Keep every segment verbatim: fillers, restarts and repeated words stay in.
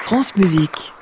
France Musique.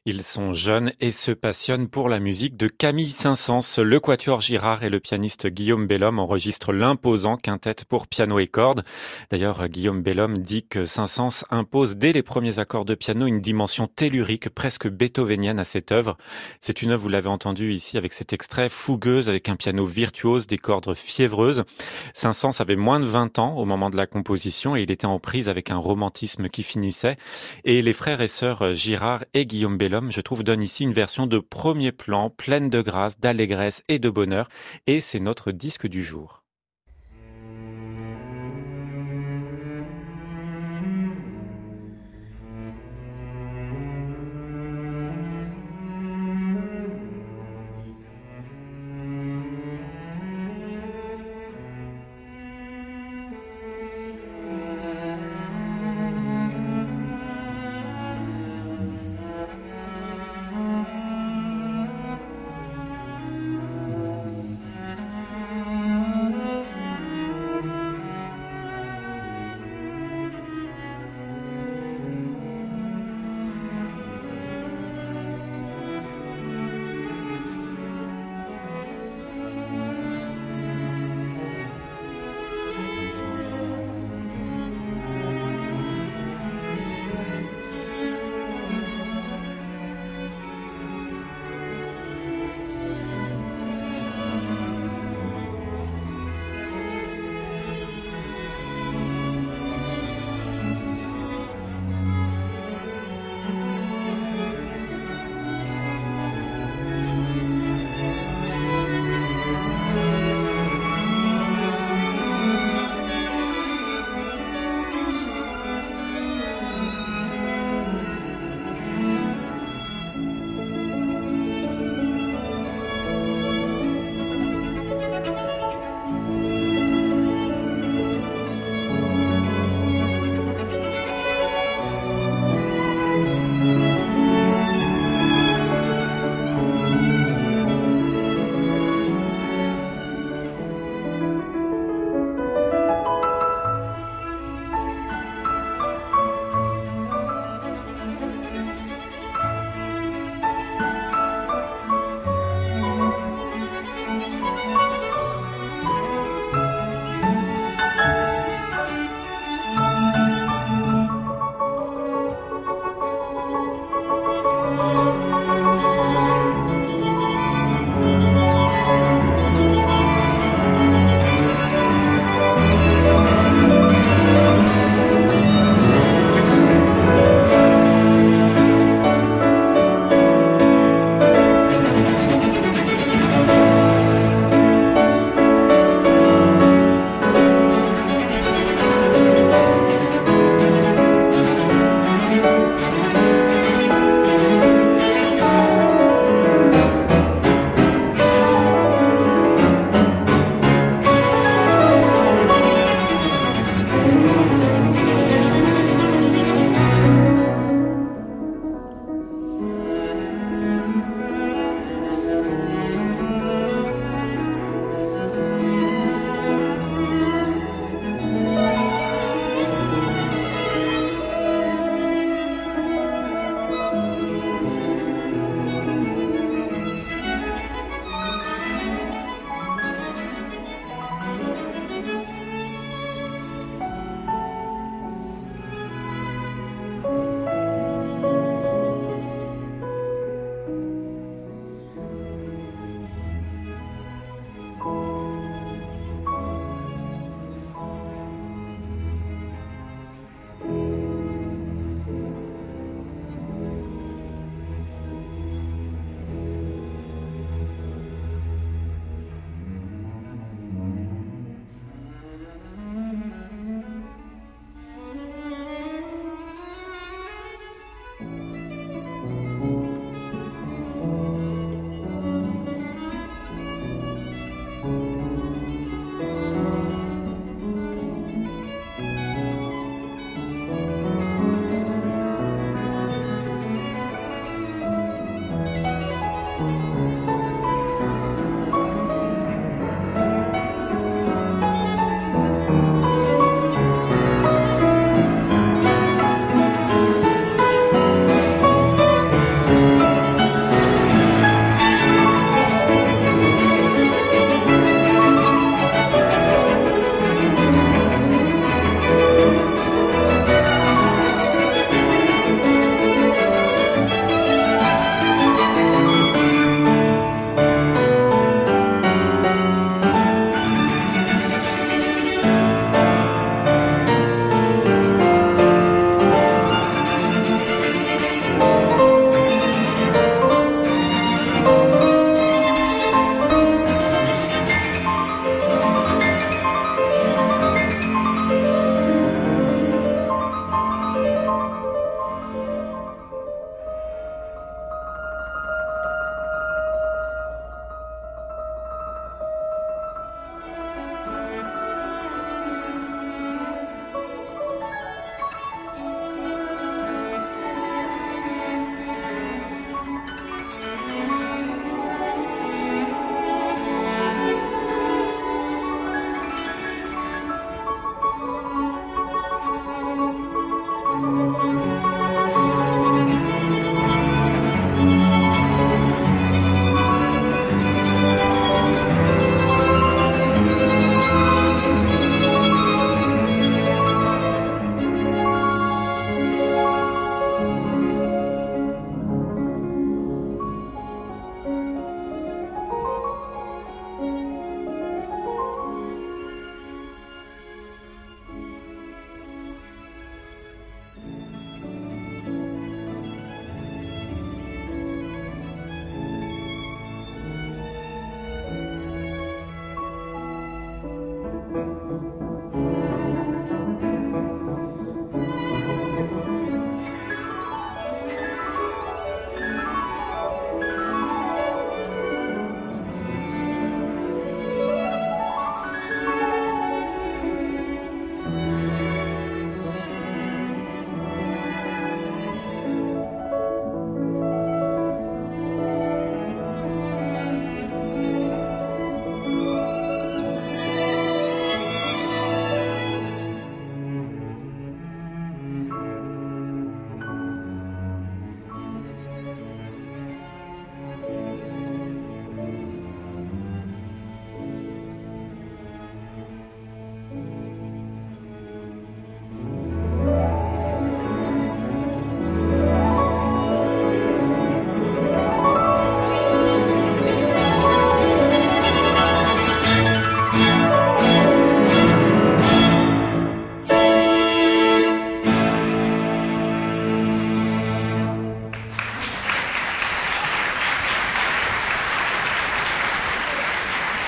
Ils sont jeunes et se passionnent pour la musique de Camille Saint-Saëns. Le quatuor Girard et le pianiste Guillaume Bellhomme enregistrent l'imposant quintet pour piano et cordes. D'ailleurs, Guillaume Bellhomme dit que Saint-Saëns impose dès les premiers accords de piano une dimension tellurique, presque beethovenienne à cette œuvre. C'est une œuvre, vous l'avez entendu ici avec cet extrait, fougueuse avec un piano virtuose, des cordes fiévreuses. Saint-Saëns avait moins de vingt ans au moment de la composition et il était en prise avec un romantisme qui finissait. Et les frères et sœurs Girard et Guillaume Bellhomme, je trouve, donnent ici une version de premier plan, pleine de grâce, d'allégresse et de bonheur. Et c'est notre disque du jour.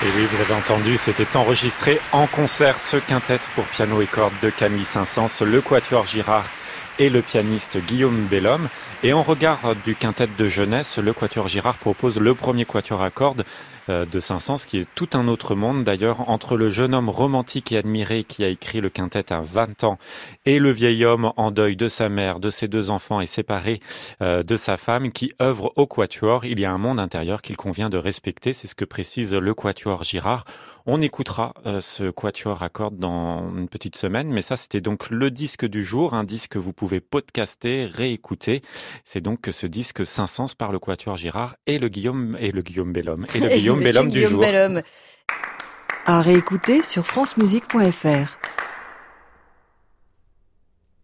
Et oui, vous avez entendu, c'était enregistré en concert, ce quintet pour piano et cordes de Camille Saint-Saëns, le quatuor Girard et le pianiste Guillaume Bellhomme. Et en regard du quintet de jeunesse, le quatuor Girard propose le premier quatuor à cordes de Saint-Saëns, qui est tout un autre monde d'ailleurs, entre le jeune homme romantique et admiré qui a écrit le quintet à vingt ans et le vieil homme en deuil de sa mère, de ses deux enfants et séparé euh, de sa femme qui œuvre au quatuor. Il y a un monde intérieur qu'il convient de respecter, c'est ce que précise le quatuor Girard. On écoutera euh, ce quatuor à cordes dans une petite semaine, mais ça c'était donc le disque du jour, un disque que vous pouvez podcaster, réécouter. C'est donc ce disque Saint-Saëns par le quatuor Girard et le Guillaume et le Guillaume Bellhomme et le Guillaume Bellhomme du jour. À réécouter sur francemusique point f r.